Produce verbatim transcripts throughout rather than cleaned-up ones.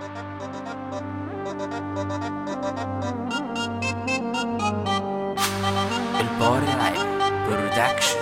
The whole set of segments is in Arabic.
البار العالي برودكشن.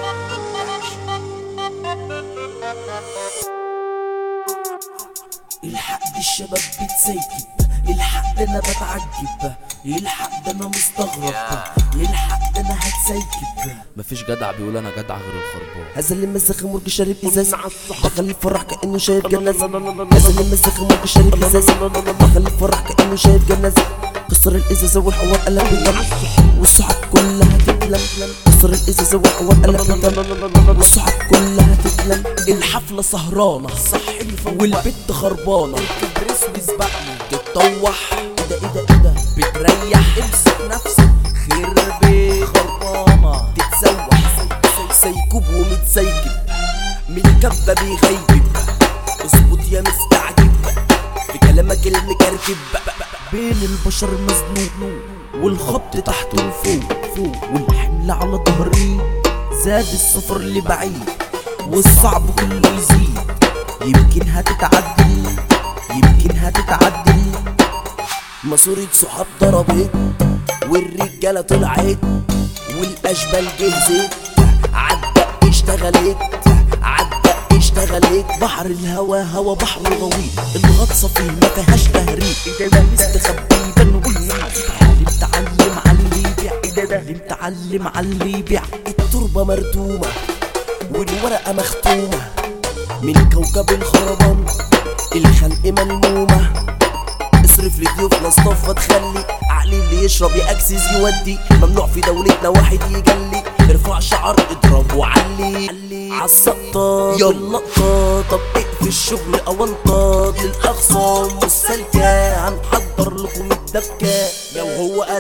الحق دي الشباب بتسيكب، الحق ده انا بتعجب، الحق ده انا مستغرب، الحق ده انا هتسيكب. مفيش جدع بيقول انا جدع غير الخربان. هذا اللي مزخ مرج شارب ازاز دخل الفرح كانه شايف جنازه. هذا اللي مزخ مرج شارب ازاز دخل الفرح كانه شايف جنازه. كسر الازازه والحوار قلب بالدم والصحاب كلها تتلم. كسر الازازه والحوار قلب بالدم والصحاب كلها تتلم. الحفله سهرانه صحي والبت خربانه. الكبريس بيسبقني تتطوح ايه ده ايه ده ايه ده بتريح. امسك نفسك خربي خربانه تتسوح. سيكوب ومتسيكب من الكبه بيغيب. اظبط يا مستعجب في كلامك المكركب. بين البشر مزنوق والخبط تحت وفوق فوق والحمل على ظهري. زاد السفر لبعيد والصعب كله يزيد. يمكن هتتعدل يمكن هتتعدل. ماسورة صحاب ضربت والرجالة طلعت والأشبال جهزت. عالدق اشتغلت عالدق اشتغلت. بحر الهوا هوا بحر غويط الغطسة فيه ما فيهاش تهريب. ده مستخبي بنويس اللي متعلم على اللي يبيع. اللي متعلم على اللي يبيع. التربة مردومة والورقة مختومة من كوكب الخربان. الخلق ملمومة. اصرف لضيوفنا اصطفى تخلي عقلي اللي يشرب يأكسس يودي. ممنوع في دولتنا واحد يجلي. ارفع شعر اضرب وعلي عالسقطة باللقطة. طب اقفل الشغل اوانطة للاخصام والسلكة. هنحضر لكم الدبكة. لو هو قال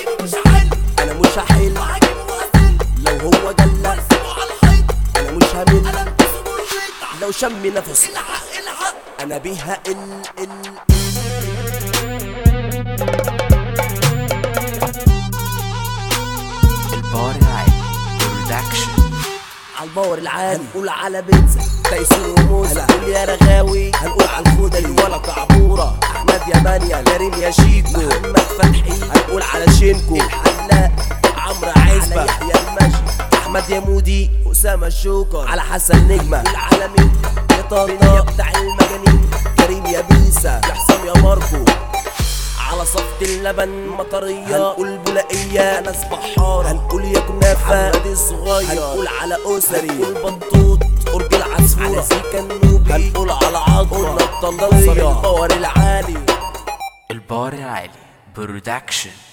انا مش هحل. لو هو جل انا مش همل. لو شم نفسه انا بيها ال ال البار العالي برودكشن. عالباور العالي هنقول على بيتزا تيسير وموزة. هنقول يا رغاوي هنقول على الخدلي ولا كعبورة. احمد يا مانيا كريم يا شيكو محمد فتحي. هنقول على شينكو الحلاق عمرو عزبة يحيى المشي. احمد يا مودي اسامة الشوكر على حسن نجمة العالمي. يا طارق يا بتاع المجانين كريم يا بيسا يا حسام يا ماركو. على صفت اللبن مطرية هنقول بولائية أنس بحارة. هنقول يا كنافة محمد الصغير. هنقول على أسري هنقول بطوط قرب العصفورة على سيكا النوبي. هنقول على عضلة الطلية. الباور العالي البار العالي برودكشن.